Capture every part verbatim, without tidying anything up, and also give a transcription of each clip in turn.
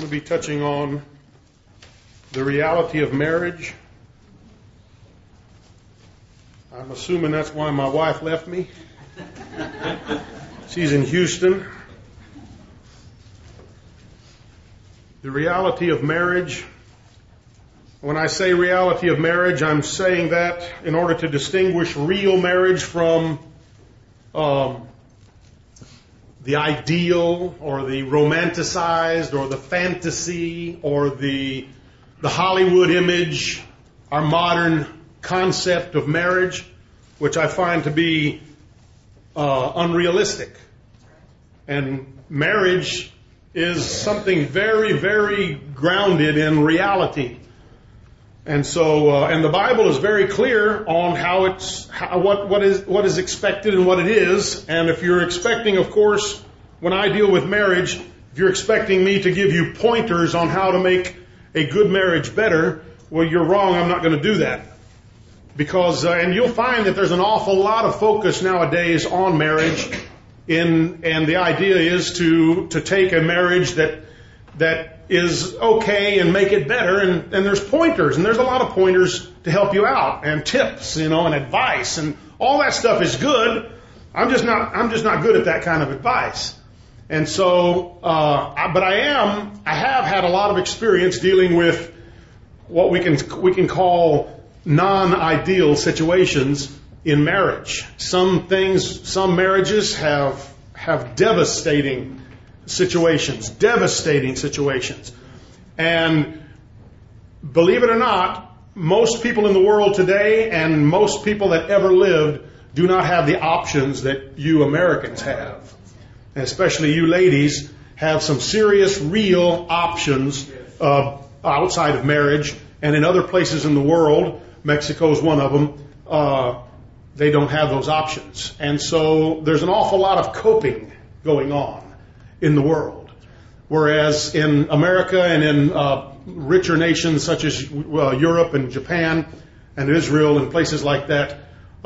to be touching on the reality of marriage. I'm assuming that's why my wife left me. She's in Houston. The reality of marriage. When I say reality of marriage, I'm saying that in order to distinguish real marriage from um, the ideal or the romanticized or the fantasy or the the Hollywood image, our modern concept of marriage, which I find to be uh, unrealistic. And marriage is something very, very grounded in reality. And so, uh, and the Bible is very clear on how it's, how, what, what is, what is expected and what it is. And if you're expecting, of course, when I deal with marriage, if you're expecting me to give you pointers on how to make a good marriage better, well, you're wrong. I'm not going to do that. Because, uh, and you'll find that there's an awful lot of focus nowadays on marriage in, and the idea is to, to take a marriage that, that is okay and make it better, and, and there's pointers, and there's a lot of pointers to help you out, and tips, you know, and advice, and all that stuff is good. I'm just not, I'm just not good at that kind of advice. And so, uh, I, but I am, I have had a lot of experience dealing with what we can, we can call non-ideal situations in marriage. Some things, some marriages have, have devastating situations, devastating situations. And believe it or not, most people in the world today and most people that ever lived do not have the options that you Americans have. And especially you ladies have some serious, real options uh, outside of marriage. And in other places in the world, Mexico is one of them, uh, they don't have those options. And so there's an awful lot of coping going on in the world. Whereas in America and in uh, richer nations such as well, Europe and Japan and Israel and places like that,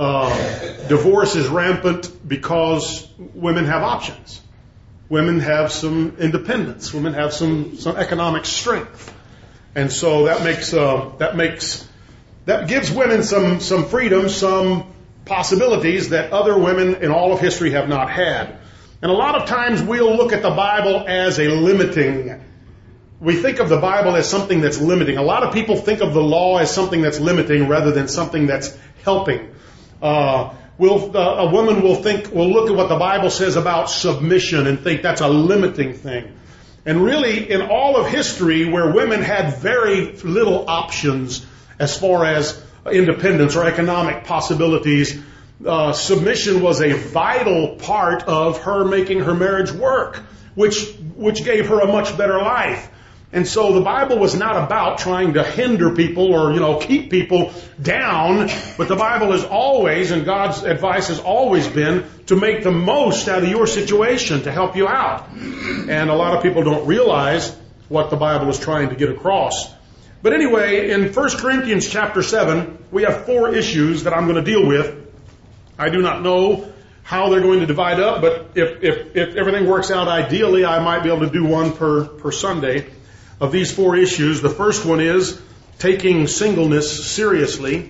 uh, divorce is rampant because women have options. Women have some independence. Women have some, some economic strength. And so that makes, uh, that makes, that gives women some, some freedom, some possibilities that other women in all of history have not had. And a lot of times we'll look at the Bible as a limiting. We think of the Bible as something that's limiting. A lot of people think of the law as something that's limiting rather than something that's helping. Uh, we'll, uh, a woman will think, will look at what the Bible says about submission and think that's a limiting thing. And really, in all of history, where women had very little options as far as independence or economic possibilities, Uh, submission was a vital part of her making her marriage work, which which gave her a much better life. And so the Bible was not about trying to hinder people or, you know, keep people down, but the Bible is always, and God's advice has always been, to make the most out of your situation, to help you out. And a lot of people don't realize what the Bible is trying to get across. But anyway, in First Corinthians chapter seven, we have four issues that I'm going to deal with. I do not know how they're going to divide up, but if, if, if everything works out ideally, I might be able to do one per, per Sunday of these four issues. The first one is taking singleness seriously.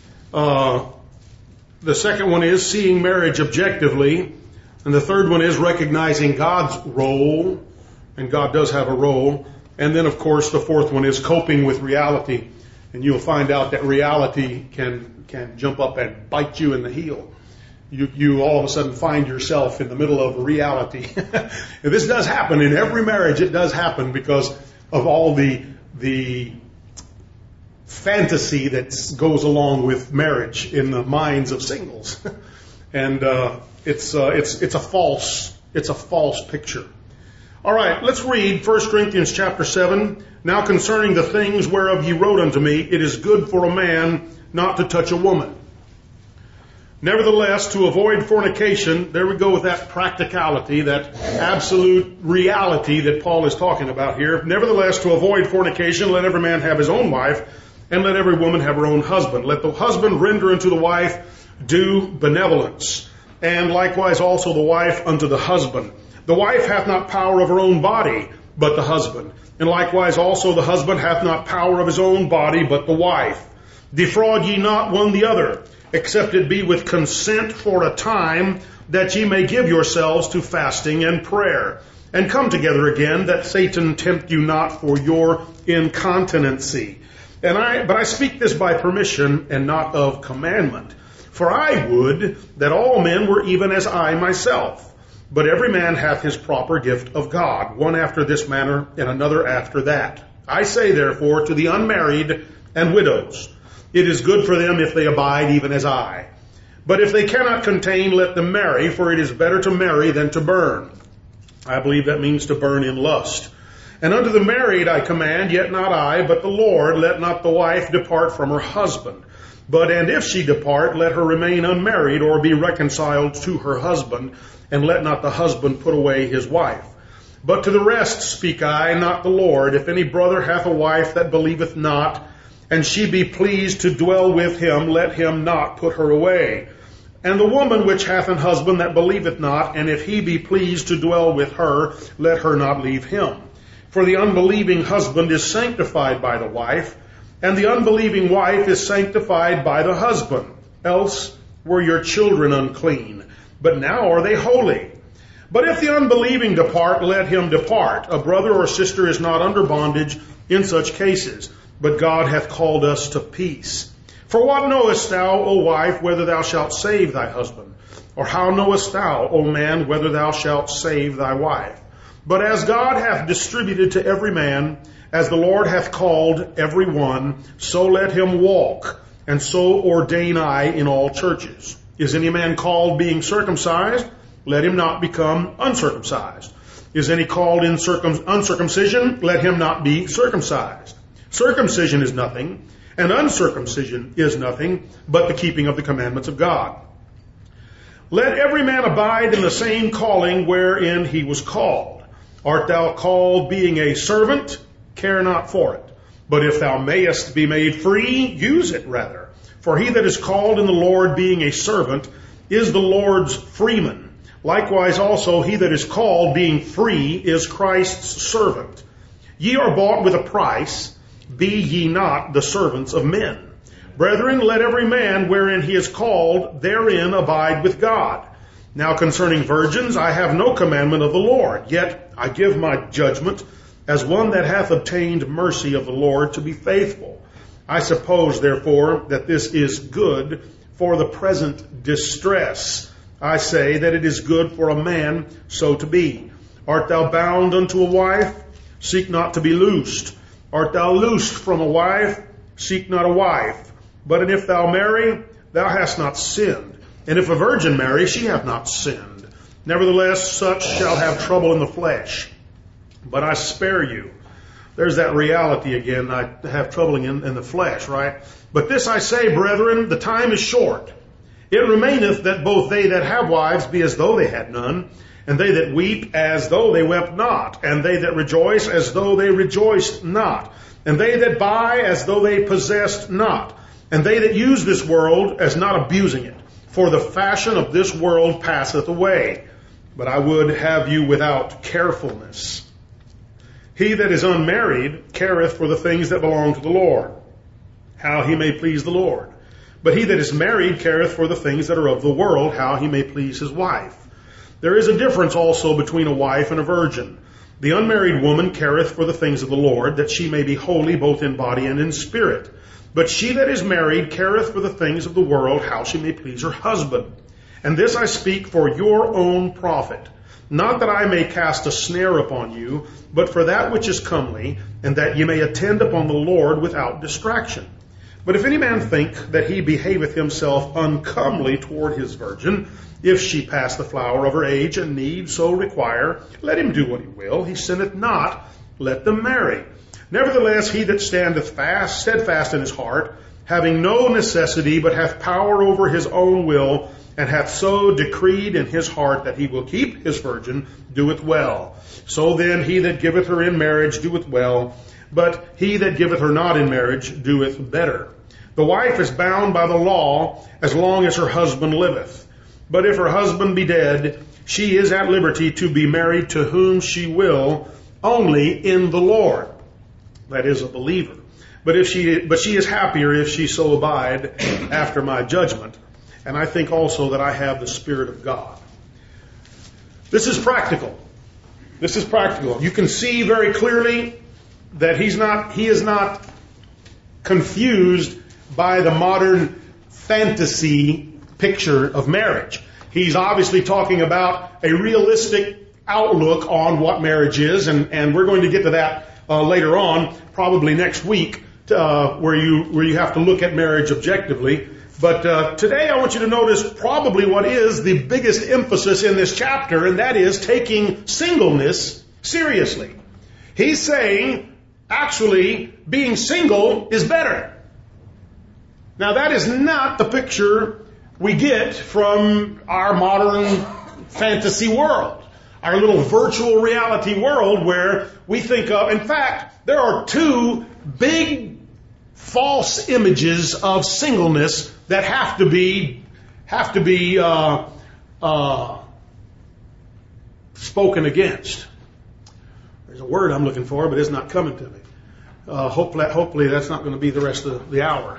Uh, the second one is seeing marriage objectively. And the third one is recognizing God's role, and God does have a role. And then, of course, the fourth one is coping with reality. And you'll find out that reality can, can jump up and bite you in the heel. You, you all of a sudden find yourself in the middle of reality. And this does happen in every marriage. It does happen because of all the the fantasy that goes along with marriage in the minds of singles. And uh, it's uh, it's it's a false it's a false picture. All right, let's read First Corinthians chapter seven. Now concerning the things whereof ye wrote unto me, it is good for a man not to touch a woman. Nevertheless, to avoid fornication, there we go with that practicality, that absolute reality that Paul is talking about here. Nevertheless, to avoid fornication, let every man have his own wife, and let every woman have her own husband. Let the husband render unto the wife due benevolence, and likewise also the wife unto the husband. The wife hath not power of her own body, but the husband. And likewise also the husband hath not power of his own body, but the wife. Defraud ye not one the other, except it be with consent for a time, that ye may give yourselves to fasting and prayer, and come together again, that Satan tempt you not for your incontinency. And I, but I speak this by permission and not of commandment. For I would that all men were even as I myself. But every man hath his proper gift of God, one after this manner, and another after that. I say therefore to the unmarried and widows, it is good for them if they abide even as I. But if they cannot contain, let them marry, for it is better to marry than to burn. I believe that means to burn in lust. And unto the married I command, yet not I, but the Lord, let not the wife depart from her husband. But and if she depart, let her remain unmarried, or be reconciled to her husband, and let not the husband put away his wife. But to the rest speak I, not the Lord. If any brother hath a wife that believeth not, and she be pleased to dwell with him, let him not put her away. And the woman which hath an husband that believeth not, and if he be pleased to dwell with her, let her not leave him. For the unbelieving husband is sanctified by the wife, and the unbelieving wife is sanctified by the husband. Else were your children unclean, but now are they holy. But if the unbelieving depart, let him depart. A brother or sister is not under bondage in such cases, but God hath called us to peace. For what knowest thou, O wife, whether thou shalt save thy husband? Or how knowest thou, O man, whether thou shalt save thy wife? But as God hath distributed to every man, as the Lord hath called every one, so let him walk, and so ordain I in all churches. Is any man called being circumcised? Let him not become uncircumcised. Is any called in circum- uncircumcision? Let him not be circumcised. Circumcision is nothing, and uncircumcision is nothing, but the keeping of the commandments of God. Let every man abide in the same calling wherein he was called. Art thou called being a servant? Care not for it. But if thou mayest be made free, use it rather. For he that is called in the Lord being a servant is the Lord's freeman. Likewise also he that is called being free is Christ's servant. Ye are bought with a price. Be ye not the servants of men. Brethren, let every man wherein he is called therein abide with God. Now concerning virgins, I have no commandment of the Lord, yet I give my judgment as one that hath obtained mercy of the Lord to be faithful. I suppose, therefore, that this is good for the present distress. I say that it is good for a man so to be. Art thou bound unto a wife? Seek not to be loosed. Art thou loosed from a wife? Seek not a wife. But if thou marry, thou hast not sinned. And if a virgin marry, she hath not sinned. Nevertheless, such shall have trouble in the flesh. But I spare you. There's that reality again. I have trouble in, in the flesh, right? But this I say, brethren, the time is short. It remaineth that both they that have wives be as though they had none, and they that weep as though they wept not, and they that rejoice as though they rejoiced not, and they that buy as though they possessed not, and they that use this world as not abusing it. For the fashion of this world passeth away. But I would have you without carefulness. He that is unmarried careth for the things that belong to the Lord, how he may please the Lord. But he that is married careth for the things that are of the world, how he may please his wife. There is a difference also between a wife and a virgin. The unmarried woman careth for the things of the Lord, that she may be holy both in body and in spirit. But she that is married careth for the things of the world, how she may please her husband. And this I speak for your own profit, not that I may cast a snare upon you, but for that which is comely, and that ye may attend upon the Lord without distraction. But if any man think that he behaveth himself uncomely toward his virgin, if she pass the flower of her age and need so require, let him do what he will. He sinneth not, let them marry. Nevertheless, he that standeth fast, steadfast in his heart, having no necessity, but hath power over his own will, and hath so decreed in his heart that he will keep his virgin, doeth well. So then he that giveth her in marriage doeth well, but he that giveth her not in marriage doeth better. The wife is bound by the law as long as her husband liveth. But if her husband be dead, she is at liberty to be married to whom she will, only in the Lord. That is, a believer. But if she, but she is happier if she so abide after my judgment. And I think also that I have the Spirit of God. This is practical. This is practical. You can see very clearly that he's not, he is not confused by the modern fantasy picture of marriage. He's obviously talking about a realistic outlook on what marriage is, and, and we're going to get to that uh, later on, probably next week, uh, where you where you have to look at marriage objectively. But uh, today I want you to notice probably what is the biggest emphasis in this chapter, and that is taking singleness seriously. He's saying, actually, being single is better. Now that is not the picture we get from our modern fantasy world, our little virtual reality world where we think of, in fact, there are two big false images of singleness that have to be have to be uh, uh, spoken against. There's a word I'm looking for, but it's not coming to me. Uh, hopefully, hopefully that's not going to be the rest of the hour.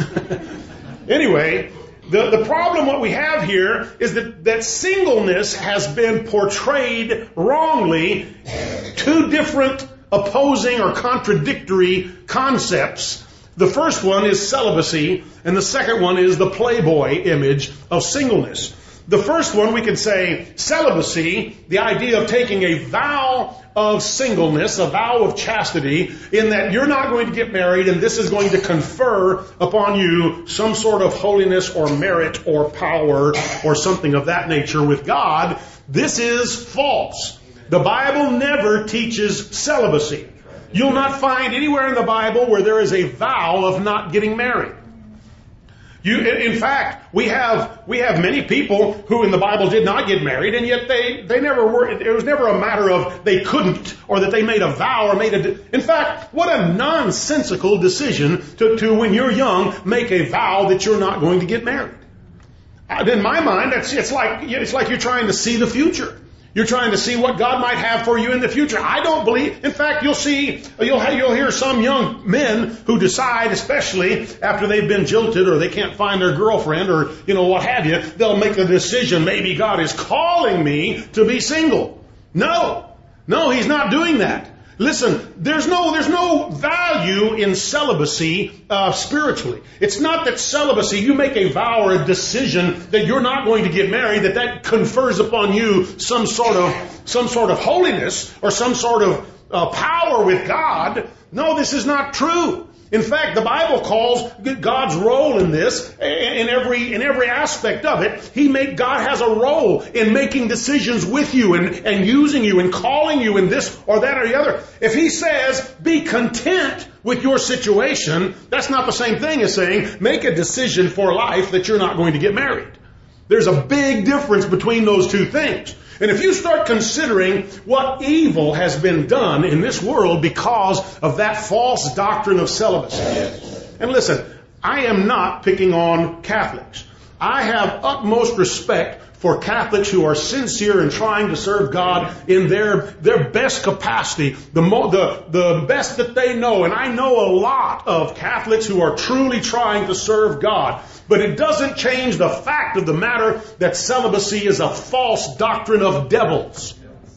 Anyway, the, the problem what we have here is that, that singleness has been portrayed wrongly. Two different opposing or contradictory concepts. The first one is celibacy, and the second one is the Playboy image of singleness. The first one, we can say celibacy, the idea of taking a vow of singleness, a vow of chastity, in that you're not going to get married and this is going to confer upon you some sort of holiness or merit or power or something of that nature with God. This is false. The Bible never teaches celibacy. You'll not find anywhere in the Bible where there is a vow of not getting married. You, in fact, we have we have many people who in the Bible did not get married, and yet they, they never were. It was never a matter of they couldn't or that they made a vow or made a. In fact, what a nonsensical decision to, to when you're young make a vow that you're not going to get married. In my mind, it's it's like it's like you're trying to see the future. You're trying to see what God might have for you in the future. I don't believe, in fact, you'll see, you'll, you'll hear some young men who decide, especially after they've been jilted or they can't find their girlfriend or, you know, what have you, they'll make the decision, maybe God is calling me to be single. No, no, He's not doing that. Listen, there's no, there's no value in celibacy, uh, spiritually. It's not that celibacy, you make a vow or a decision that you're not going to get married, that that confers upon you some sort of, some sort of holiness or some sort of uh, power with God. No, this is not true. In fact, the Bible calls God's role in this, in every in every aspect of it. He make God has a role in making decisions with you and, and using you and calling you in this or that or the other. If He says, be content with your situation, that's not the same thing as saying, make a decision for life that you're not going to get married. There's a big difference between those two things. And if you start considering what evil has been done in this world because of that false doctrine of celibacy. And listen, I am not picking on Catholics. I have utmost respect for Catholics who are sincere in trying to serve God in their their best capacity, the, mo- the, the best that they know. And I know a lot of Catholics who are truly trying to serve God. But it doesn't change the fact of the matter that celibacy is a false doctrine of devils.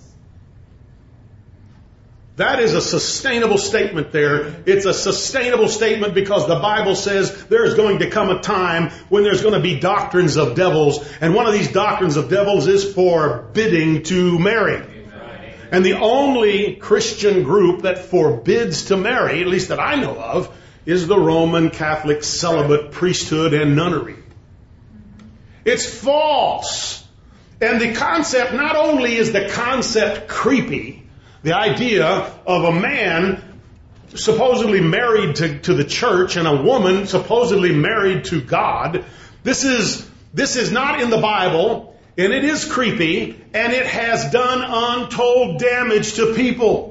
That is a sustainable statement there. It's a sustainable statement because the Bible says there's going to come a time when there's going to be doctrines of devils. And one of these doctrines of devils is forbidding to marry. And the only Christian group that forbids to marry, at least that I know of, is the Roman Catholic celibate priesthood and nunnery. It's false. And the concept, not only is the concept creepy, the idea of a man supposedly married to, to the church and a woman supposedly married to God, this is, this is not in the Bible, and it is creepy, and it has done untold damage to people.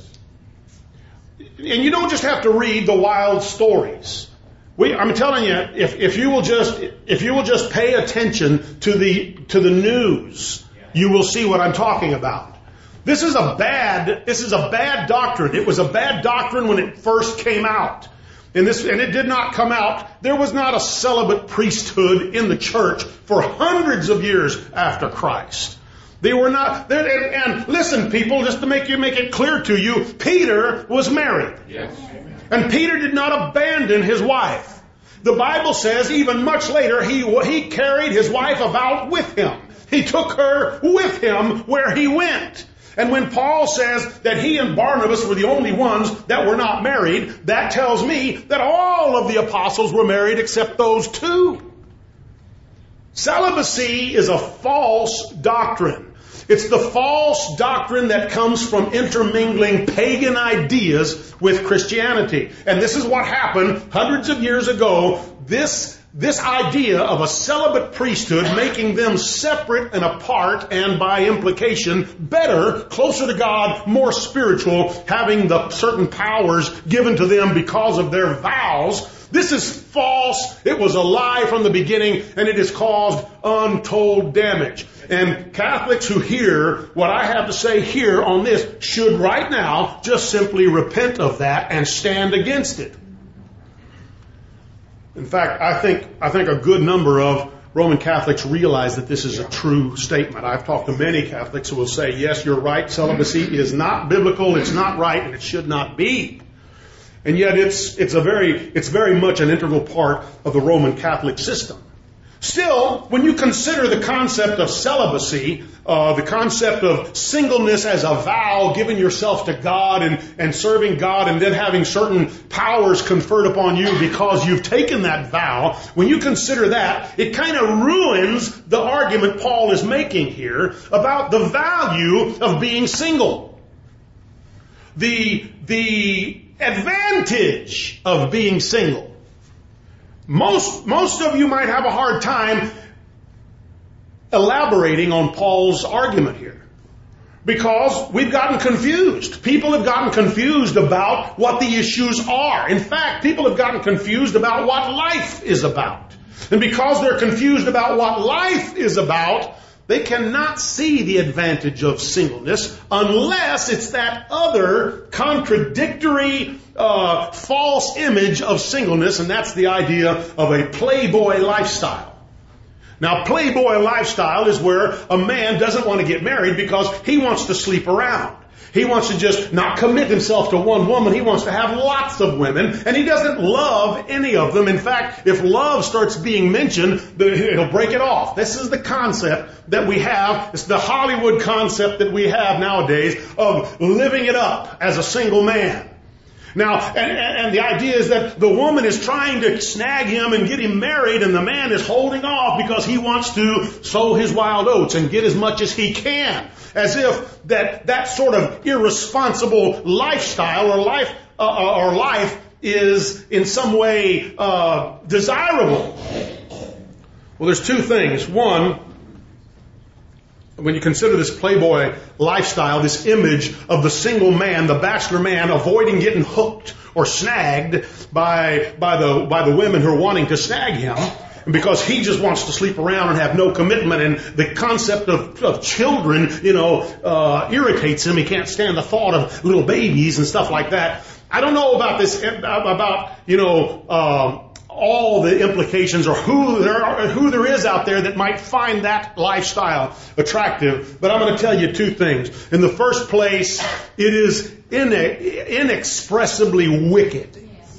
And you don't just have to read the wild stories. We, I'm telling you, if, if you will just if you will just pay attention to the to the news, you will see what I'm talking about. This is a bad, this is a bad doctrine. It was a bad doctrine when it first came out. And this, and it did not come out. There was not a celibate priesthood in the church for hundreds of years after Christ. They were not, and, and listen, people, just to make you make it clear to you, Peter was married. Yes. And Peter did not abandon his wife. The Bible says even much later, he, he carried his wife about with him. He took her with him where he went. And when Paul says that he and Barnabas were the only ones that were not married, that tells me that all of the apostles were married except those two. Celibacy is a false doctrine. It's the false doctrine that comes from intermingling pagan ideas with Christianity. And this is what happened hundreds of years ago. This This idea of a celibate priesthood making them separate and apart and by implication better, closer to God, more spiritual, having the certain powers given to them because of their vows. This is false. It was a lie from the beginning, and it has caused untold damage. And Catholics who hear what I have to say here on this should right now just simply repent of that and stand against it. In fact, I think I think a good number of Roman Catholics realize that this is a true statement. I've talked to many Catholics who will say, yes, you're right, celibacy is not biblical, it's not right, and it should not be. And yet it's it's a very it's very much an integral part of the Roman Catholic system. Still, when you consider the concept of celibacy, uh, the concept of singleness as a vow, giving yourself to God and, and serving God and then having certain powers conferred upon you because you've taken that vow, when you consider that, it kind of ruins the argument Paul is making here about the value of being single. The, the advantage of being single. Most, most of you might have a hard time elaborating on Paul's argument here because we've gotten confused. People have gotten confused about what the issues are. In fact, people have gotten confused about what life is about. And because they're confused about what life is about, they cannot see the advantage of singleness unless it's that other contradictory, uh, false image of singleness, and that's the idea of a playboy lifestyle. Now, playboy lifestyle is where a man doesn't want to get married because he wants to sleep around. He wants to just not commit himself to one woman. He wants to have lots of women, and he doesn't love any of them. In fact, if love starts being mentioned, he'll break it off. This is the concept that we have. It's the Hollywood concept that we have nowadays of living it up as a single man. Now, and, and the idea is that the woman is trying to snag him and get him married, and the man is holding off because he wants to sow his wild oats and get as much as he can. As if that, that sort of irresponsible lifestyle or life, uh, or life is in some way uh, desirable. Well, there's two things. One, when you consider this playboy lifestyle, this image of the single man, the bachelor man, avoiding getting hooked or snagged by by the by the women who are wanting to snag him, because he just wants to sleep around and have no commitment, and the concept of, of children, you know, uh, irritates him. He can't stand the thought of little babies and stuff like that. I don't know about this, about, you know, um, all the implications or who there are, who there is out there that might find that lifestyle attractive. But I'm going to tell you two things. In the first place, it is inexpressibly wicked.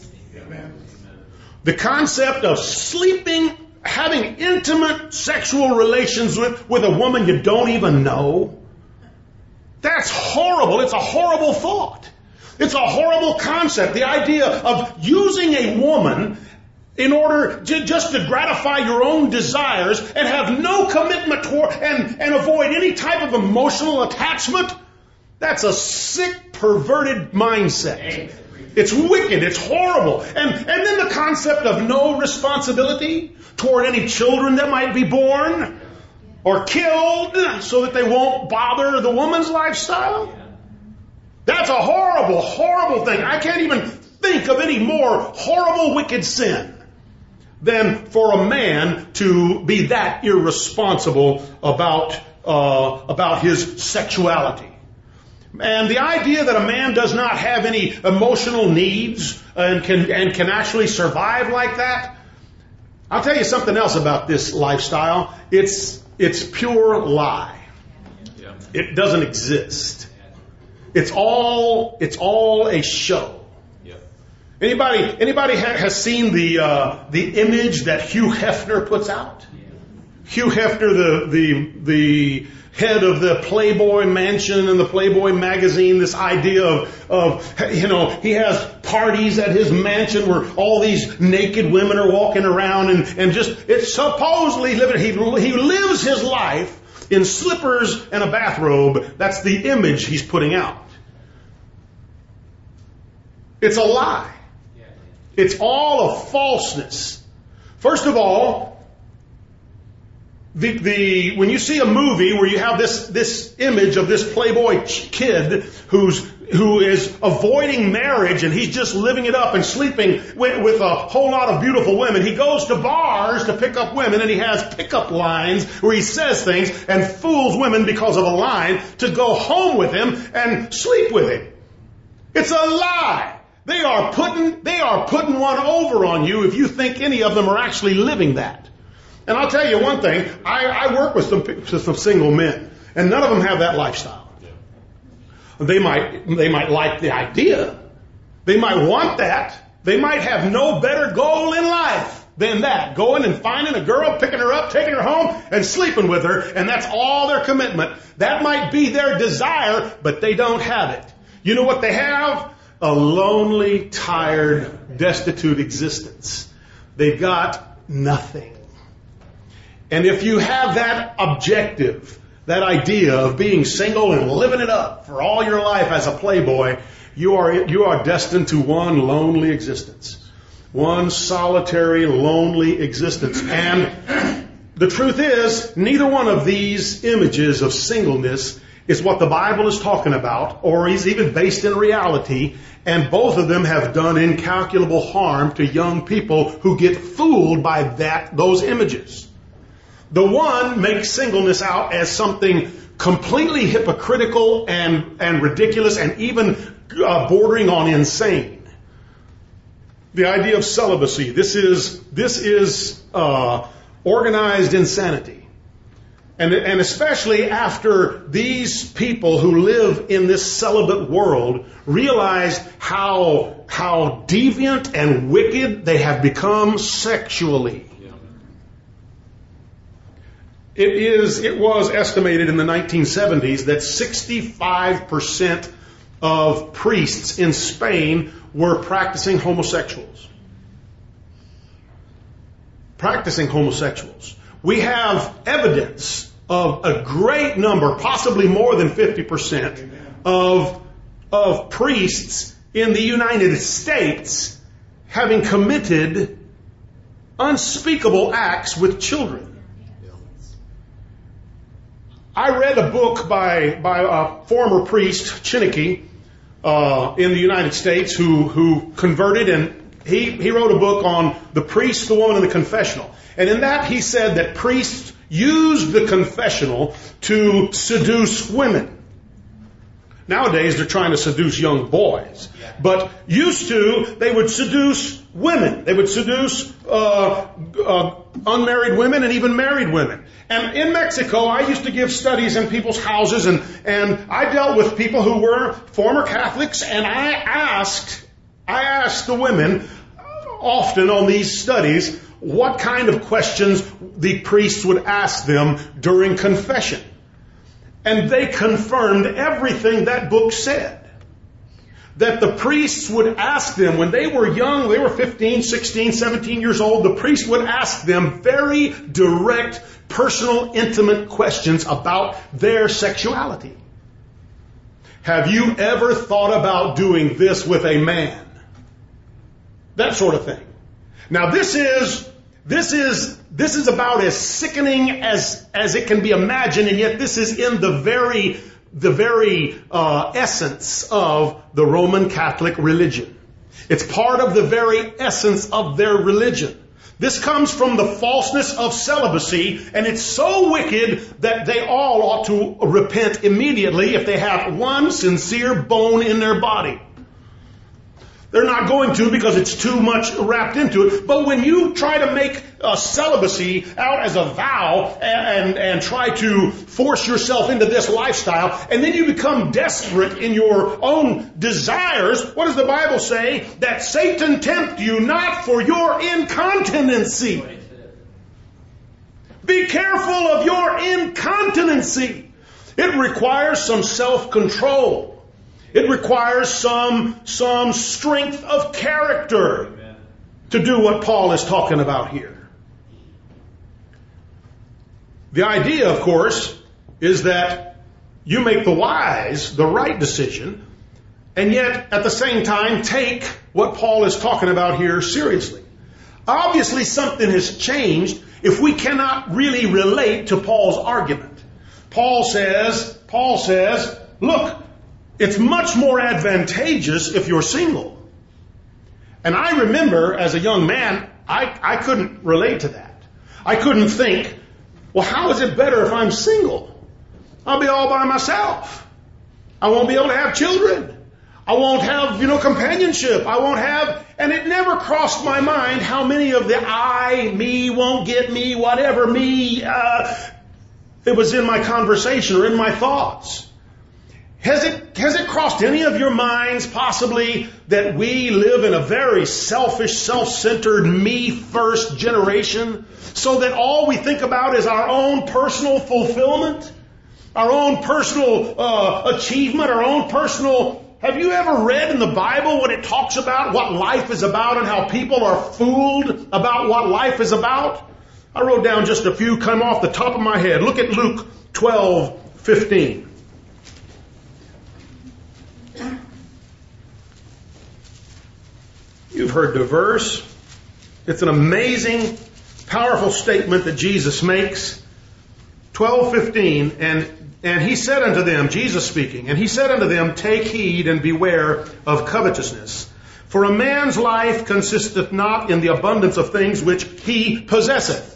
The concept of sleeping, having intimate sexual relations with, with a woman you don't even know, that's horrible. It's a horrible thought. It's a horrible concept. The idea of using a woman in order to, just to gratify your own desires and have no commitment toward and, and avoid any type of emotional attachment, that's a sick, perverted mindset. It's wicked. It's horrible. And, and then the concept of no responsibility toward any children that might be born or killed so that they won't bother the woman's lifestyle. That's a horrible, horrible thing. I can't even think of any more horrible, wicked sin than for a man to be that irresponsible about uh, about his sexuality. And the idea that a man does not have any emotional needs and can, and can actually survive like that, I'll tell you something else about this lifestyle. It's, it's pure lie. Yeah. It doesn't exist. It's all, it's all a show. Yeah. Anybody, anybody ha- has seen the, uh, the image that Hugh Hefner puts out? Yeah. Hugh Hefner, the, the, the, head of the Playboy Mansion and the Playboy magazine, this idea of, of, you know, he has parties at his mansion where all these naked women are walking around and, and just, it's supposedly living, he, he lives his life in slippers and a bathrobe. That's the image he's putting out. It's a lie. It's all a falseness. First of all, The, the, when you see a movie where you have this, this image of this Playboy kid who's, who is avoiding marriage and he's just living it up and sleeping with, with a whole lot of beautiful women. He goes to bars to pick up women and he has pickup lines where he says things and fools women because of a line to go home with him and sleep with him. It's a lie. They are putting, they are putting one over on you if you think any of them are actually living that. And I'll tell you one thing, I, I work with some, some single men, and none of them have that lifestyle. Yeah. They might, they might like the idea. They might want that. They might have no better goal in life than that. Going and finding a girl, picking her up, taking her home, and sleeping with her, and that's all their commitment. That might be their desire, but they don't have it. You know what they have? A lonely, tired, destitute existence. They've got nothing. And if you have that objective, that idea of being single and living it up for all your life as a playboy, you are, you are destined to one lonely existence. One solitary, lonely existence. And the truth is, neither one of these images of singleness is what the Bible is talking about, or is even based in reality. And both of them have done incalculable harm to young people who get fooled by that, those images. The one makes singleness out as something completely hypocritical and, and ridiculous and even uh, bordering on insane. The idea of celibacy. This is, this is uh, organized insanity. And, and especially after these people who live in this celibate world realize how, how deviant and wicked they have become sexually. It is, it was estimated in the nineteen seventies that sixty-five percent of priests in Spain were practicing homosexuals. Practicing homosexuals. We have evidence of a great number, possibly more than fifty percent of, of priests in the United States having committed unspeakable acts with children. I read a book by, by a former priest, Chinnicky, uh, in the United States who, who converted, and he, he wrote a book on the priest, the woman, and the confessional. And in that he said that priests used the confessional to seduce women. Nowadays they're trying to seduce young boys. But used to, they would seduce women. They would seduce uh, uh, unmarried women and even married women. And in Mexico, I used to give studies in people's houses, and, and I dealt with people who were former Catholics, and I asked, I asked the women often on these studies what kind of questions the priests would ask them during confession. And they confirmed everything that book said. That the priests would ask them, when they were young, they were fifteen, sixteen, seventeen years old, the priest would ask them very direct, personal, intimate questions about their sexuality. Have you ever thought about doing this with a man? That sort of thing. Now this is, this is, this is about as sickening as, as it can be imagined, and yet this is in the very the very uh, essence of the Roman Catholic religion. It's part of the very essence of their religion. This comes from the falseness of celibacy, and it's so wicked that they all ought to repent immediately if they have one sincere bone in their body. They're not going to because it's too much wrapped into it. But when you try to make uh, celibacy out as a vow and, and, and try to force yourself into this lifestyle, and then you become desperate in your own desires, what does the Bible say? That Satan tempt you not for your incontinency. Be careful of your incontinency. It requires some self-control. It requires some, some strength of character Amen. To do what Paul is talking about here. The idea, of course, is that you make the wise, the right decision, and yet at the same time take what Paul is talking about here seriously. Obviously something has changed if we cannot really relate to Paul's argument. Paul says, Paul says, look, it's much more advantageous if you're single. And I remember as a young man, I, I couldn't relate to that. I couldn't think, well, how is it better if I'm single? I'll be all by myself. I won't be able to have children. I won't have, you know, companionship. I won't have, and it never crossed my mind how many of the I, me, won't get me, whatever, me, uh, it was in my conversation or in my thoughts. Has it, has it crossed any of your minds possibly that we live in a very selfish, self-centered, me-first generation so that all we think about is our own personal fulfillment, our own personal uh, achievement, our own personal... Have you ever read in the Bible when it talks about what life is about and how people are fooled about what life is about? I wrote down just a few, come off the top of my head. Look at Luke twelve fifteen. You've heard the verse. It's an amazing, powerful statement that Jesus makes. twelve fifteen, and and he said unto them, Jesus speaking, and he said unto them, take heed and beware of covetousness. For a man's life consisteth not in the abundance of things which he possesseth.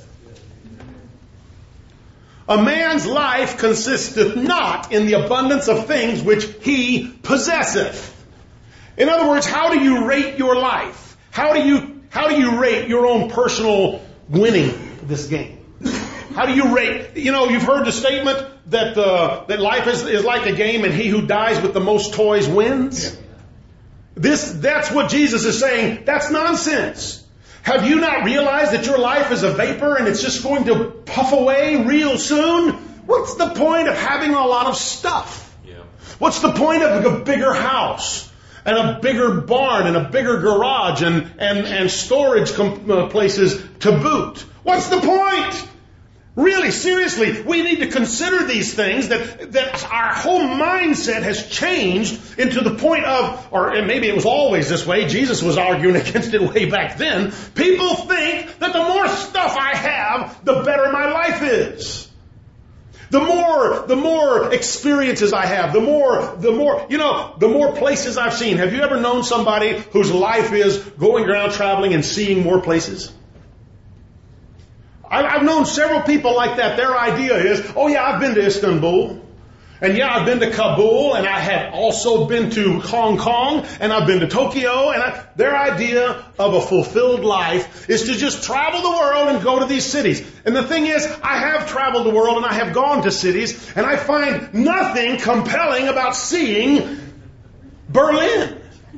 A man's life consisteth not in the abundance of things which he possesseth. In other words, how do you rate your life? How do you, how do you rate your own personal winning this game? How do you rate? You know, you've heard the statement that uh, that life is, is like a game and he who dies with the most toys wins. This, that's what Jesus is saying. That's nonsense. Have you not realized that your life is a vapor and it's just going to puff away real soon? What's the point of having a lot of stuff? Yeah. What's the point of a bigger house? And a bigger barn and a bigger garage and, and, and storage com- uh, places to boot. What's the point? Really, seriously, we need to consider these things that, that our whole mindset has changed into the point of, or and maybe it was always this way, Jesus was arguing against it way back then. People think that the more stuff I have, the better my life is. The more, the more experiences I have, the more, the more, you know, the more places I've seen. Have you ever known somebody whose life is going around traveling and seeing more places? I've known several people like that. Their idea is, oh yeah, I've been to Istanbul. And yeah, I've been to Kabul. And I have also been to Hong Kong. And I've been to Tokyo. And I, their idea of a fulfilled life is to just travel the world and go to these cities. And the thing is, I have traveled the world and I have gone to cities. And I find nothing compelling about seeing Berlin.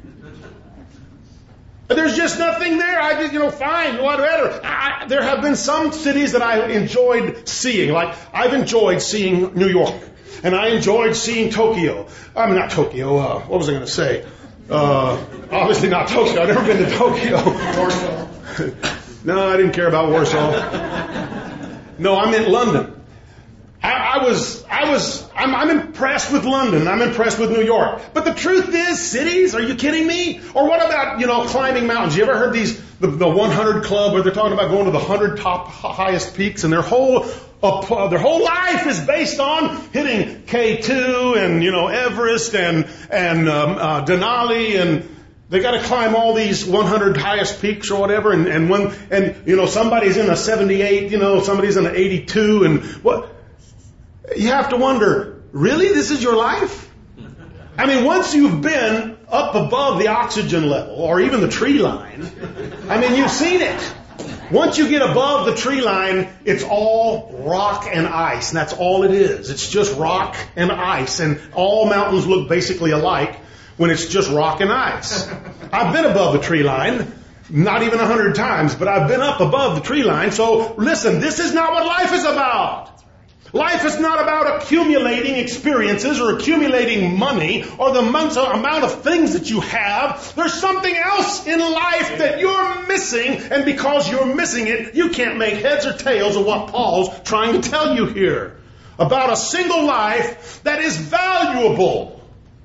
There's just nothing there. I just, you know, fine, whatever. I, there have been some cities that I enjoyed seeing. Like, I've enjoyed seeing New York. And I enjoyed seeing Tokyo. I mean, not Tokyo. Uh, what was I going to say? Uh, obviously not Tokyo. I've never been to Tokyo. Warsaw. No, I didn't care about Warsaw. No, I meant London. I, I was, I was, I'm, I'm impressed with London. I'm impressed with New York. But the truth is, cities, are you kidding me? Or what about, you know, climbing mountains? You ever heard these, the, the one hundred Club where they're talking about going to the one hundred top highest peaks and their whole, uh, their whole life is based on hitting K two and, you know, Everest and, and, um, uh, Denali and They got to climb all these one hundred highest peaks or whatever, and, and when, and, you know, somebody's in a seventy-eight, you know, somebody's in an eighty-two, and what? You have to wonder, really? This is your life? I mean, once you've been up above the oxygen level, or even the tree line, I mean, you've seen it. Once you get above the tree line, it's all rock and ice, and that's all it is. It's just rock and ice, and all mountains look basically alike when it's just rock and ice. I've been above the tree line, not even a hundred times, but I've been up above the tree line. So listen, this is not what life is about. Life is not about accumulating experiences or accumulating money or the amount of things that you have. There's something else in life that you're missing, and because you're missing it, you can't make heads or tails of what Paul's trying to tell you here about a single life that is valuable.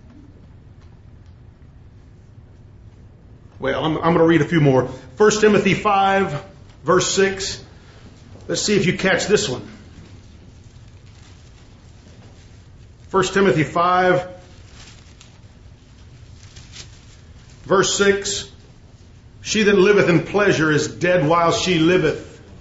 Well, I'm, I'm going to read a few more. First Timothy five, verse six. Let's see if you catch this one. First Timothy five, verse six. She that liveth in pleasure is dead while she liveth.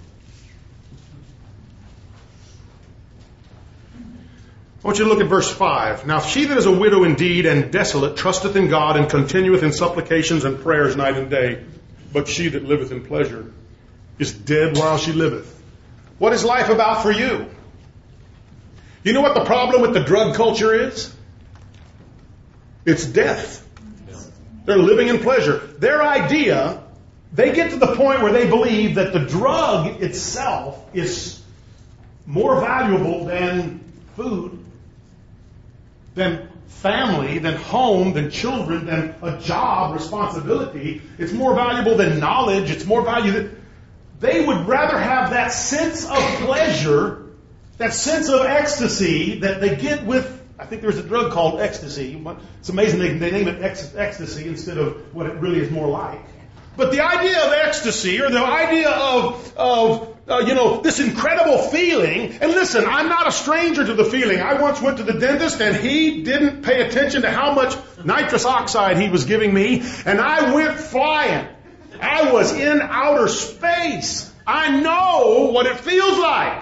I want you to look at verse five. Now she that is a widow indeed and desolate trusteth in God and continueth in supplications and prayers night and day. But she that liveth in pleasure is dead while she liveth. What is life about for you? You know what the problem with the drug culture is? It's death. They're living in pleasure. Their idea, they get to the point where they believe that the drug itself is more valuable than food, than family, than home, than children, than a job, responsibility. It's more valuable than knowledge. It's more valuable. They would rather have that sense of pleasure, that sense of ecstasy that they get with, I think there's a drug called ecstasy. It's amazing they, they name it ec- ecstasy instead of what it really is more like. But the idea of ecstasy, or the idea of, of uh, you know, this incredible feeling, and listen, I'm not a stranger to the feeling. I once went to the dentist and he didn't pay attention to how much nitrous oxide he was giving me, and I went flying. I was in outer space. I know what it feels like.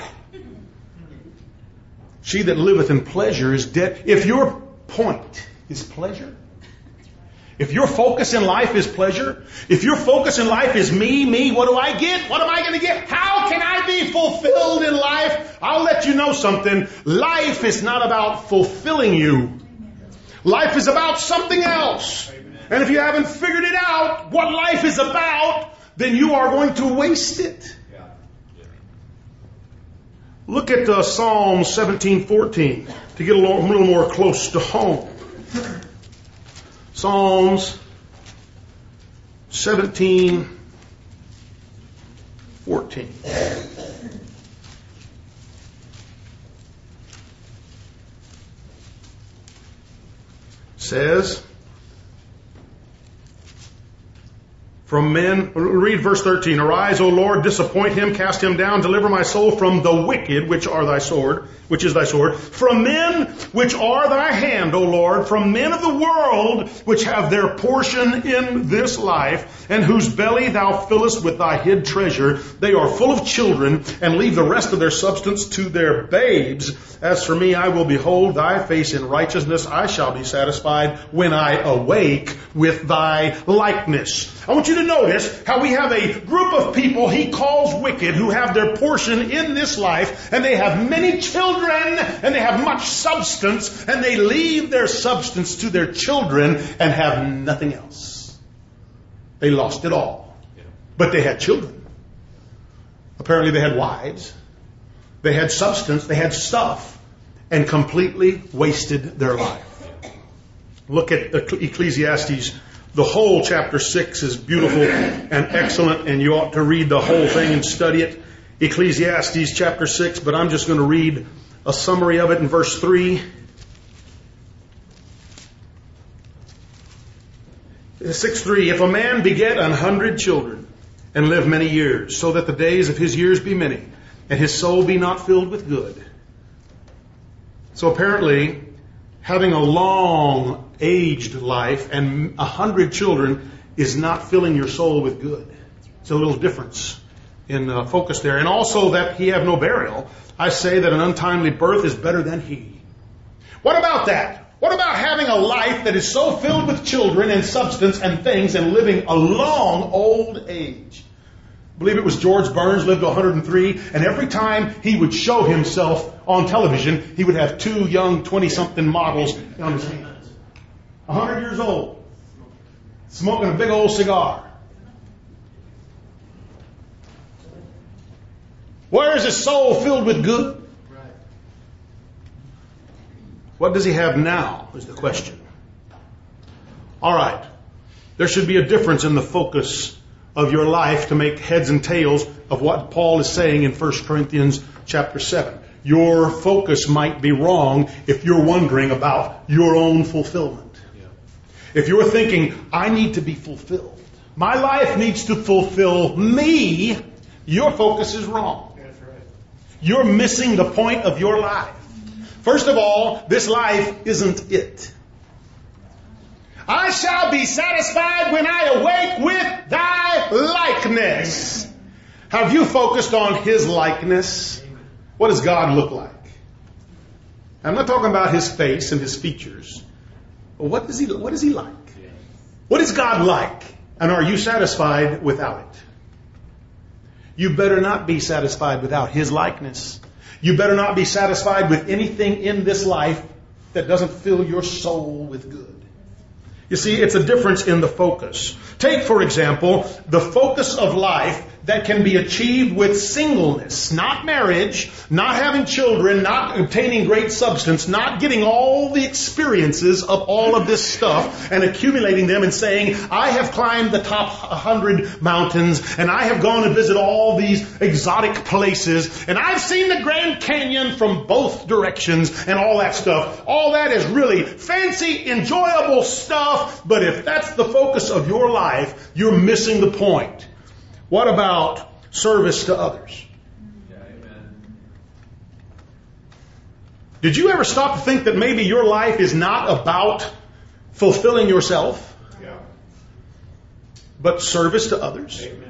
She that liveth in pleasure is dead. If your point is pleasure, if your focus in life is pleasure, if your focus in life is me, me, what do I get? What am I going to get? How can I be fulfilled in life? I'll let you know something. Life is not about fulfilling you. Life is about something else. And if you haven't figured it out, what life is about, then you are going to waste it. Look at uh, Psalm seventeen fourteen to get a little, a little more close to home. Psalms seventeen fourteen. Says, from men, read verse thirteen. Arise, O Lord, disappoint him, cast him down, deliver my soul from the wicked, which are thy sword, which is thy sword. From men which are thy hand, O Lord, from men of the world, which have their portion in this life, and whose belly thou fillest with thy hid treasure. They are full of children, and leave the rest of their substance to their babes. As for me, I will behold thy face in righteousness. I shall be satisfied when I awake with thy likeness. I want you to notice how we have a group of people he calls wicked who have their portion in this life, and they have many children, and they have much substance, and they leave their substance to their children and have nothing else. They lost it all. But they had children. Apparently they had wives. They had substance. They had stuff, and completely wasted their life. Look at Ecclesiastes. The whole chapter six is beautiful and excellent, and you ought to read the whole thing and study it. Ecclesiastes chapter six, but I'm just going to read a summary of it in verse three. six three, if a man beget an hundred children and live many years, so that the days of his years be many, and his soul be not filled with good. So apparently, having a long aged life, and a hundred children is not filling your soul with good. It's a little difference in uh, focus there. And also that he have no burial. I say that an untimely birth is better than he. What about that? What about having a life that is so filled with children and substance and things and living a long old age? I believe it was George Burns lived to one hundred three, and every time he would show himself on television, he would have two young twenty-something models on his hands. one hundred years old, smoking a big old cigar. Where is his soul filled with good? What does he have now is the question. All right. There should be a difference in the focus of your life to make heads and tails of what Paul is saying in First Corinthians chapter seven. Your focus might be wrong if you're wondering about your own fulfillment. Yeah. If you're thinking, I need to be fulfilled, my life needs to fulfill me, your focus is wrong. That's right. You're missing the point of your life. First of all, this life isn't it. I shall be satisfied when I awake with thy likeness. Have you focused on his likeness? What does God look like? I'm not talking about his face and his features. But what does he, what is he like? What is God like? And are you satisfied without it? You better not be satisfied without his likeness. You better not be satisfied with anything in this life that doesn't fill your soul with good. You see, it's a difference in the focus. Take, for example, the focus of life that can be achieved with singleness, not marriage, not having children, not obtaining great substance, not getting all the experiences of all of this stuff and accumulating them and saying, I have climbed the top hundred mountains and I have gone to visit all these exotic places and I've seen the Grand Canyon from both directions and all that stuff. All that is really fancy, enjoyable stuff, but if that's the focus of your life, you're missing the point. What about service to others? Yeah, amen. Did you ever stop to think that maybe your life is not about fulfilling yourself, yeah, but service to others? Amen.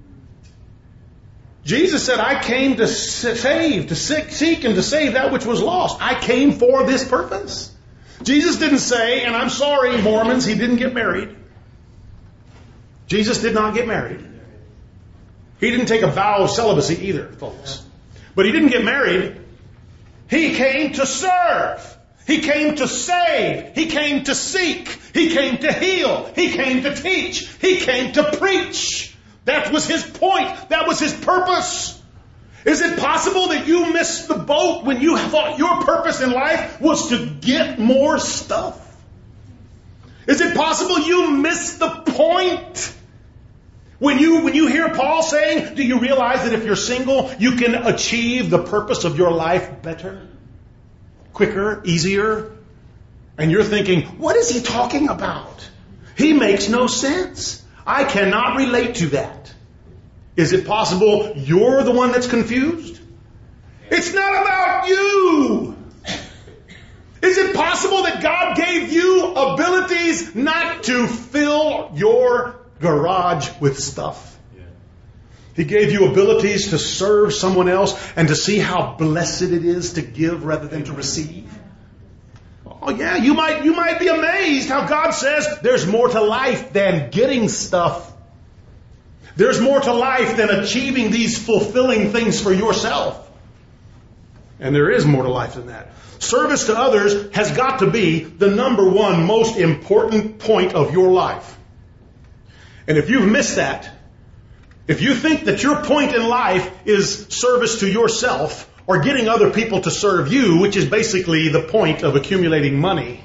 Jesus said, I came to save, to seek and to save that which was lost. I came for this purpose. Jesus didn't say, and I'm sorry, Mormons, he didn't get married. Jesus did not get married. He didn't take a vow of celibacy either, folks. But he didn't get married. He came to serve. He came to save. He came to seek. He came to heal. He came to teach. He came to preach. That was his point. That was his purpose. Is it possible that you missed the boat when you thought your purpose in life was to get more stuff? Is it possible you missed the point? When you, when you hear Paul saying, do you realize that if you're single, you can achieve the purpose of your life better, quicker, easier? And you're thinking, what is he talking about? He makes no sense. I cannot relate to that. Is it possible you're the one that's confused? It's not about you. Is it possible that God gave you abilities not to fill your garage with stuff? Yeah. He gave you abilities to serve someone else and to see how blessed it is to give rather than to receive. Oh yeah, you might, you might be amazed how God says there's more to life than getting stuff. There's more to life than achieving these fulfilling things for yourself. And there is more to life than that. Service to others has got to be the number one most important point of your life. And if you've missed that, if you think that your point in life is service to yourself or getting other people to serve you, which is basically the point of accumulating money,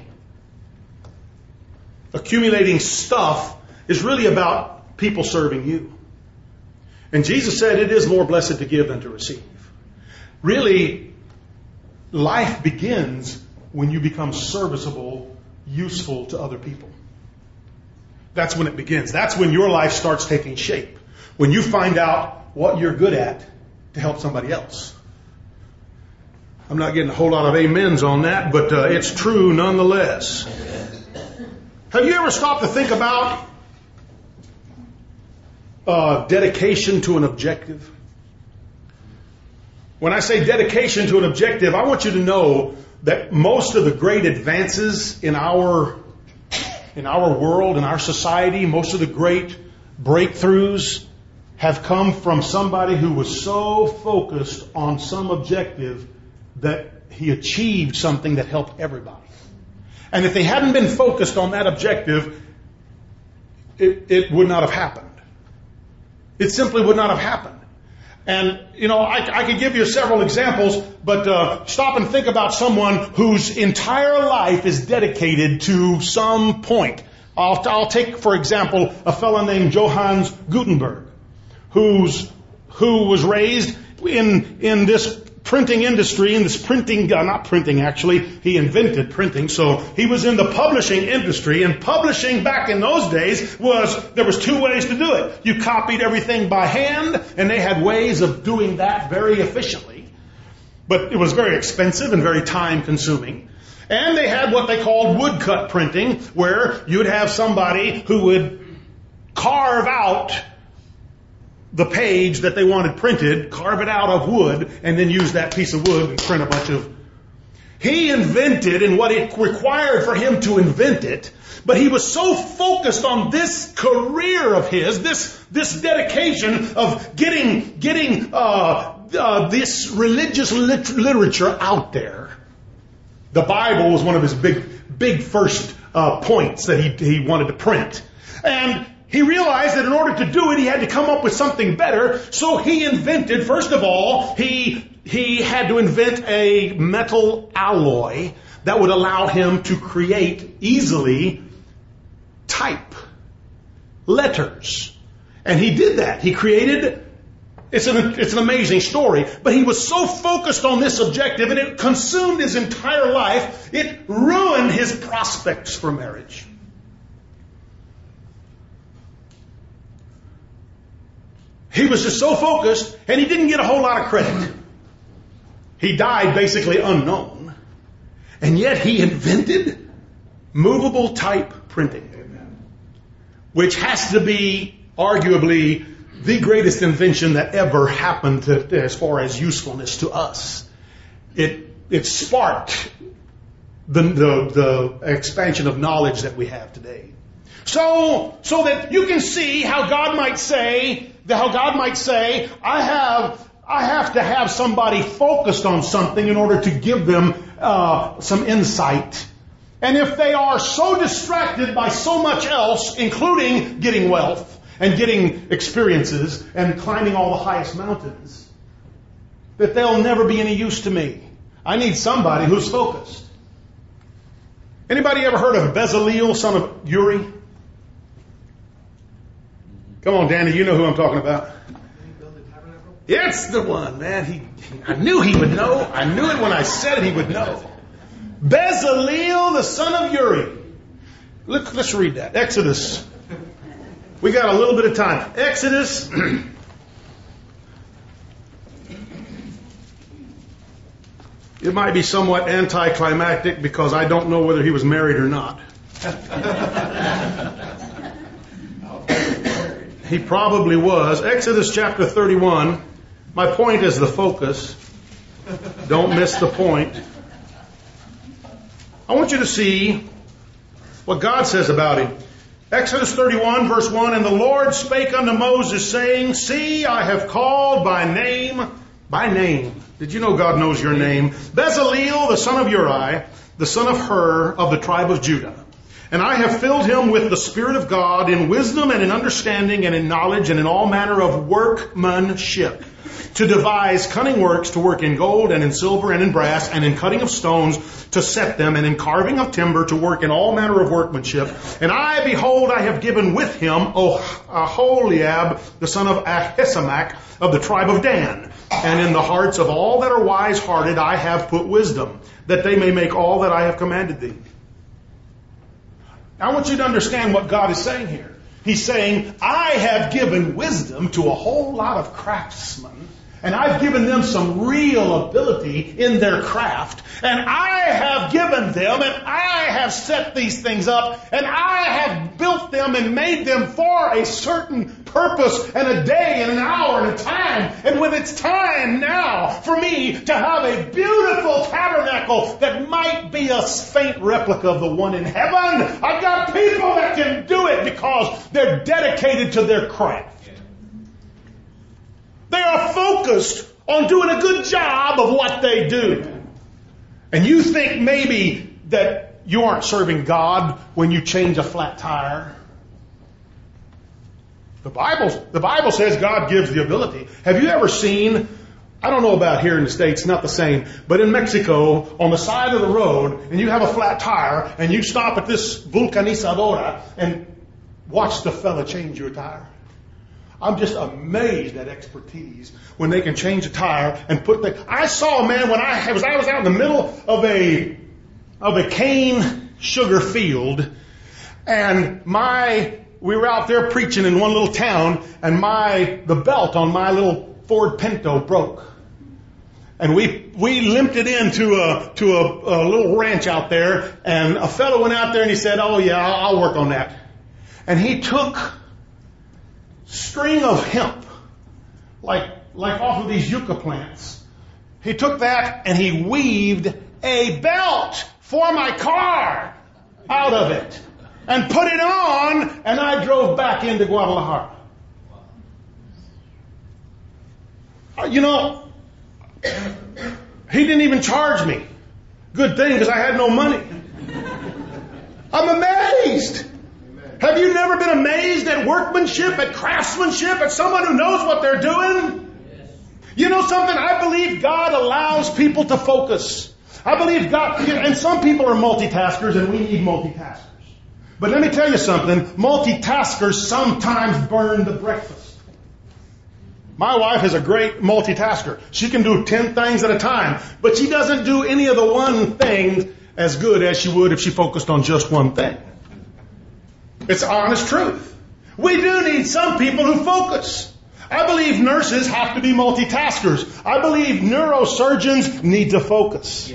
accumulating stuff is really about people serving you. And Jesus said it is more blessed to give than to receive. Really, life begins when you become serviceable, useful to other people. That's when it begins. That's when your life starts taking shape. When you find out what you're good at to help somebody else. I'm not getting a whole lot of amens on that, but uh, it's true nonetheless. Have you ever stopped to think about uh, dedication to an objective? When I say dedication to an objective, I want you to know that most of the great advances in our in our world, in our society, most of the great breakthroughs have come from somebody who was so focused on some objective that he achieved something that helped everybody. And if they hadn't been focused on that objective, it, it would not have happened. It simply would not have happened. And, you know, I, I could give you several examples, but uh, stop and think about someone whose entire life is dedicated to some point. I'll, I'll take, for example, a fellow named Johannes Gutenberg, who's, who was raised in, in this printing industry, in this printing, uh, not printing actually, he invented printing, so he was in the publishing industry, and publishing back in those days was, there was two ways to do it. You copied everything by hand, and they had ways of doing that very efficiently, but it was very expensive and very time consuming. And they had what they called woodcut printing, where you'd have somebody who would carve out the page that they wanted printed, carve it out of wood, and then use that piece of wood and print a bunch of... He invented, and what it required for him to invent it, but he was so focused on this career of his, this this dedication of getting getting uh, uh, this religious lit- literature out there. The Bible was one of his big big first uh, points that he he wanted to print, and he realized that in order to do it, he had to come up with something better. So he invented, first of all, he he had to invent a metal alloy that would allow him to create easily type letters. And he did that. He created, it's an, it's an amazing story, but he was so focused on this objective, and it consumed his entire life, it ruined his prospects for marriage. He was just so focused, and he didn't get a whole lot of credit. He died basically unknown. And yet he invented movable type printing, which has to be arguably the greatest invention that ever happened to, as far as usefulness to us. It, it sparked the, the, the expansion of knowledge that we have today. So, so that you can see how God might say, how God might say, I have, I have to have somebody focused on something in order to give them uh, some insight. And if they are so distracted by so much else, including getting wealth and getting experiences and climbing all the highest mountains, that they'll never be any use to me. I need somebody who's focused. Anybody ever heard of Bezalel, son of Uri? Come on, Danny, you know who I'm talking about. It's the one, man. He, I knew he would know. I knew it when I said it, he would know. Bezalel, the son of Uri. Look, let's read that. Exodus. We got a little bit of time. Exodus. It might be somewhat anticlimactic because I don't know whether he was married or not. He probably was. Exodus chapter thirty-one. My point is the focus. Don't miss the point. I want you to see what God says about him. Exodus thirty-one, verse one, And the Lord spake unto Moses, saying, See, I have called by name, by name. Did you know God knows your name? Bezalel, the son of Uri, the son of Hur, of the tribe of Judah. And I have filled him with the Spirit of God in wisdom and in understanding and in knowledge and in all manner of workmanship, to devise cunning works, to work in gold and in silver and in brass and in cutting of stones, to set them, and in carving of timber, to work in all manner of workmanship. And I, behold, I have given with him Aholiab, the son of Ahisamach, of the tribe of Dan. And in the hearts of all that are wise-hearted I have put wisdom, that they may make all that I have commanded thee. I want you to understand what God is saying here. He's saying, I have given wisdom to a whole lot of craftsmen, And I've given them some real ability in their craft. And I have given them, and I have set these things up, and I have built them and made them for a certain purpose and a day and an hour and a time. And when it's time now for me to have a beautiful tabernacle that might be a faint replica of the one in heaven, I've got people that can do it because they're dedicated to their craft. They are focused on doing a good job of what they do. And you think maybe that you aren't serving God when you change a flat tire. The Bible, the Bible says God gives the ability. Have you ever seen, I don't know about here in the States, not the same, but in Mexico, on the side of the road, and you have a flat tire, and you stop at this vulcanizadora and watch the fella change your tire? I'm just amazed at expertise when they can change a tire and put the. I saw a man when I was I was out in the middle of a of a cane sugar field, and my we were out there preaching in one little town, and my the belt on my little Ford Pinto broke, and we we limped it into a to a, a little ranch out there, and a fellow went out there and he said, "Oh yeah, I'll, I'll work on that," and he took string of hemp, like like off of these yucca plants. He took that and he weaved a belt for my car out of it and put it on, and I drove back into Guadalajara. You know, he didn't even charge me. Good thing, because I had no money. I'm amazed. Have you never been amazed at workmanship, at craftsmanship, at someone who knows what they're doing? Yes. You know something? I believe God allows people to focus. I believe God, and some people are multitaskers, and we need multitaskers. But let me tell you something. Multitaskers sometimes burn the breakfast. My wife is a great multitasker. She can do ten things at a time, but she doesn't do any of the one thing as good as she would if she focused on just one thing. It's honest truth. We do need some people who focus. I believe nurses have to be multitaskers. I believe neurosurgeons need to focus.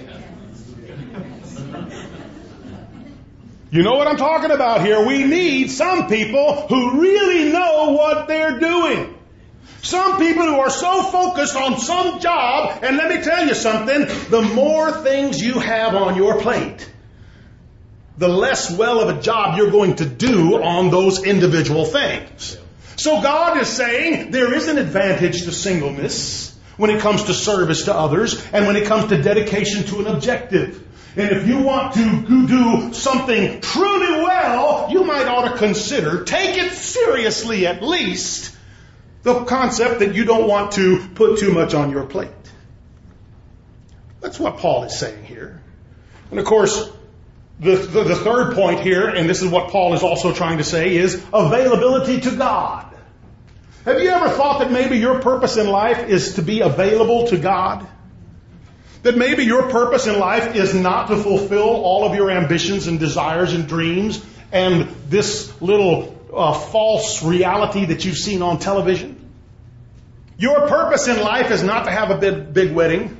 You know what I'm talking about here. We need some people who really know what they're doing. Some people who are so focused on some job, and let me tell you something, the more things you have on your plate, the less well of a job you're going to do on those individual things. So God is saying there is an advantage to singleness when it comes to service to others and when it comes to dedication to an objective. And if you want to do something truly well, you might ought to consider, take it seriously at least, the concept that you don't want to put too much on your plate. That's what Paul is saying here. And of course, The, the, the third point here, and this is what Paul is also trying to say, is availability to God. Have you ever thought that maybe your purpose in life is to be available to God? That maybe your purpose in life is not to fulfill all of your ambitions and desires and dreams and this little uh, false reality that you've seen on television? Your purpose in life is not to have a big, big wedding.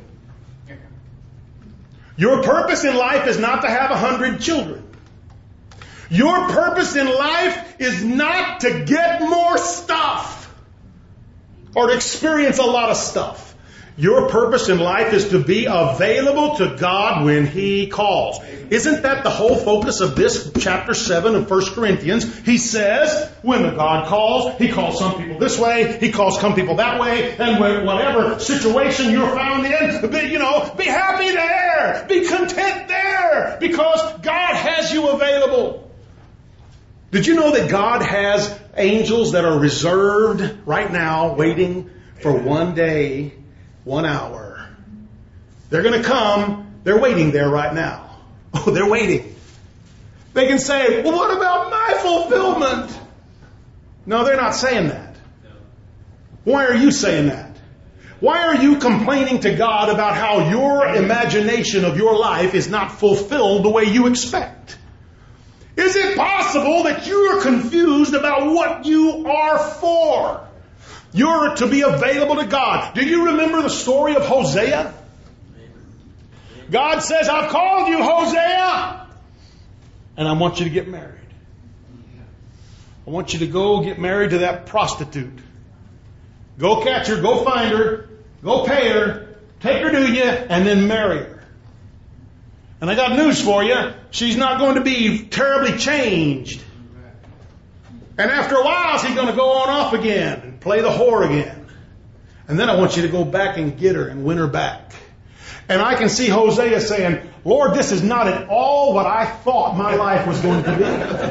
Your purpose in life is not to have a hundred children. Your purpose in life is not to get more stuff or to experience a lot of stuff. Your purpose in life is to be available to God when He calls. Isn't that the whole focus of this chapter seven of First Corinthians? He says, when the God calls, He calls some people this way, He calls some people that way, and when whatever situation you're found in, be, you know, be happy there, be content there, because God has you available. Did you know that God has angels that are reserved right now, waiting for one day, one hour? They're going to come. They're waiting there right now. Oh, they're waiting. They can say, well, what about my fulfillment? No, they're not saying that. Why are you saying that? Why are you complaining to God about how your imagination of your life is not fulfilled the way you expect? Is it possible that you are confused about what you are for? You're to be available to God. Do you remember the story of Hosea? God says, I've called you, Hosea, and I want you to get married. I want you to go get married to that prostitute. Go catch her, go find her, go pay her, take her to you, and then marry her. And I got news for you. She's not going to be terribly changed. And after a while, she's going to go on off again and play the whore again. And then I want you to go back and get her and win her back. And I can see Hosea saying, Lord, this is not at all what I thought my life was going to be.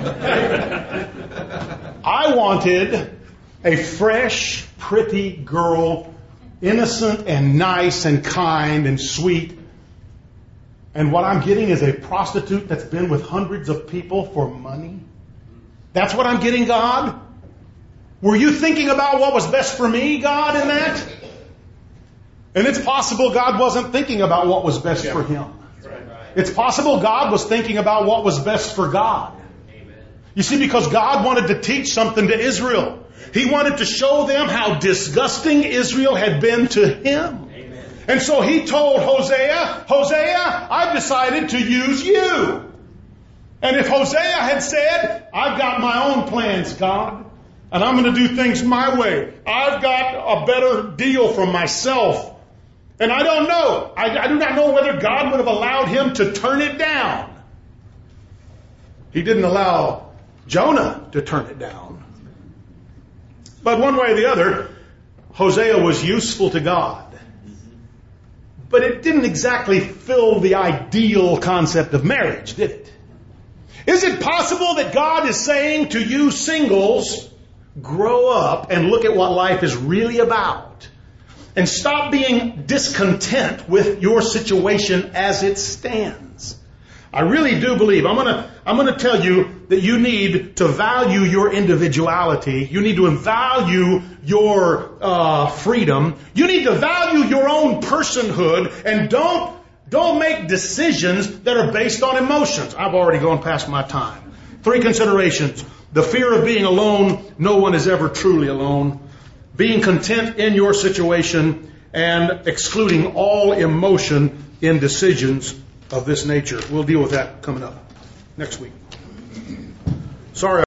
I wanted a fresh, pretty girl, innocent and nice and kind and sweet. And what I'm getting is a prostitute that's been with hundreds of people for money. That's what I'm getting, God? Were you thinking about what was best for me, God, in that? And it's possible God wasn't thinking about what was best for him. It's possible God was thinking about what was best for God. You see, because God wanted to teach something to Israel. He wanted to show them how disgusting Israel had been to him. And so he told Hosea, Hosea, I've decided to use you. And if Hosea had said, I've got my own plans, God, and I'm going to do things my way. I've got a better deal from myself. And I don't know. I, I do not know whether God would have allowed him to turn it down. He didn't allow Jonah to turn it down. But one way or the other, Hosea was useful to God. But it didn't exactly fill the ideal concept of marriage, did it? Is it possible that God is saying to you singles, grow up and look at what life is really about? And stop being discontent with your situation as it stands. I really do believe, I'm gonna, I'm gonna tell you that you need to value your individuality. You need to value your uh, freedom. You need to value your own personhood, and don't, don't make decisions that are based on emotions. I've already gone past my time. Three considerations. The fear of being alone. No one is ever truly alone. Being content in your situation, and excluding all emotion in decisions of this nature. We'll deal with that coming up next week. Sorry.